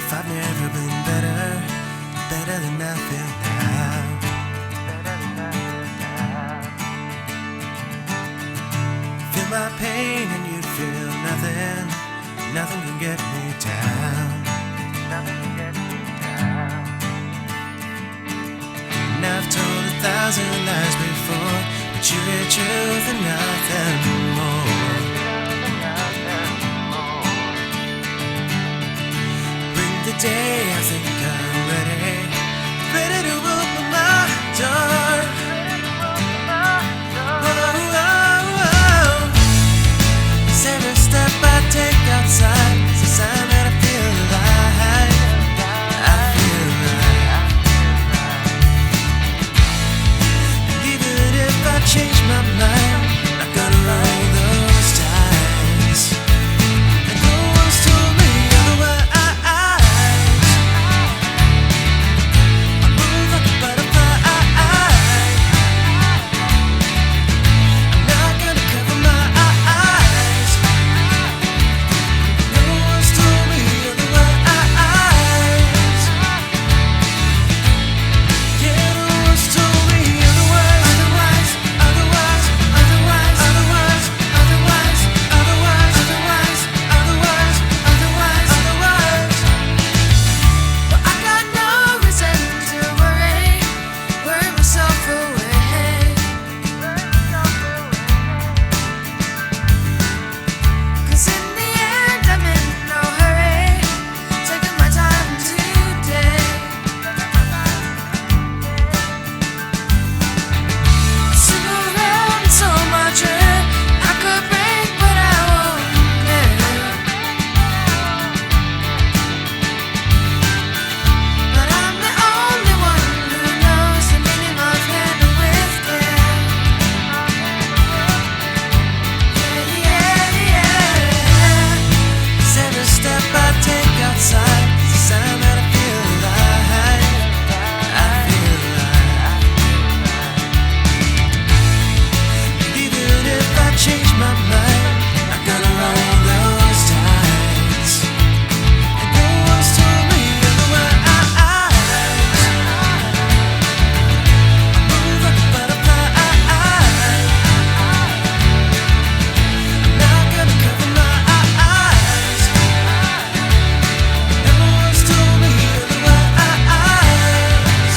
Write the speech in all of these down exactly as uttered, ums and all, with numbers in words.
if I've never been better, better than I feel now. Feel my pain and you'd feel nothing, nothing can get me down. Nothing can get me down. And I've told a thousand lies before, but you're the truth and nothing more. Bring the day, I think I'm ready, ready to open my door. Oh, oh, oh. 'Cause every step I take outside is a sign that I feel alive. I feel alive. And even if I change my mind, I'm not gonna roll those dice. And no one's told me otherwise. I move like a butterfly. I'm not gonna cover my eyes. No one's told me otherwise. Yeah, no one's told me otherwise. Otherwise, otherwise, otherwise, otherwise, otherwise, otherwise, otherwise, otherwise, otherwise, otherwise. But I got no reason to worry, worry myself away. 'Cause in the end I'm in no hurry, taking my time today. Sit around so much I could break, but I won't dare. But I'm the only one who knows the meaning of handle with care. Yeah, yeah, yeah. 'Cause every step I take outside is a sign that I feel alive. I feel alive. And even if I change my mind, I'm gonna roll those dice. And no one's told me otherwise. I move like a butterfly. I'm not gonna cover my eyes. No one's told me otherwise.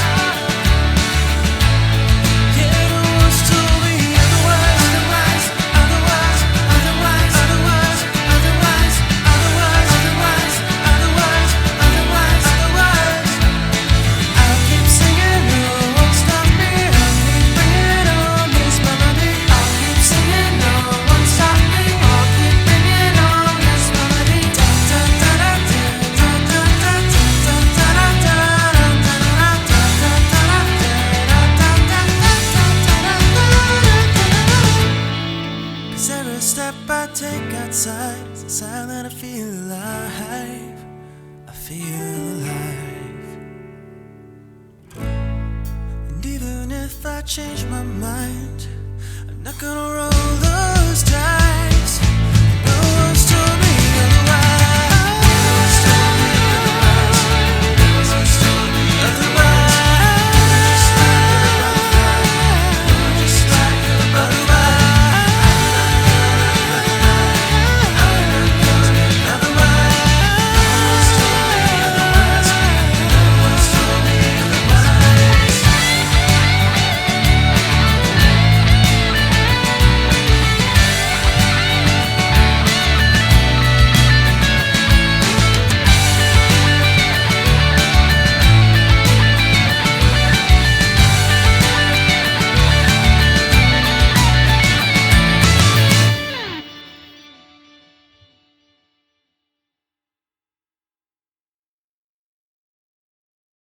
Yeah, no one's told me otherwise. Otherwise, otherwise, otherwise, otherwise, otherwise, otherwise, otherwise, otherwise, otherwise, otherwise. I'll keep singing, no one won't stop me. I'll keep bringing on this melody. I'll keep singing, no one won't stop me. I'll keep bringing on this melody. Da da da da da da da da da da da da. 'Cause every step I take outside is a sign that I feel alive. I feel alive. And even if I change my mind, I'm not gonna roll those dice.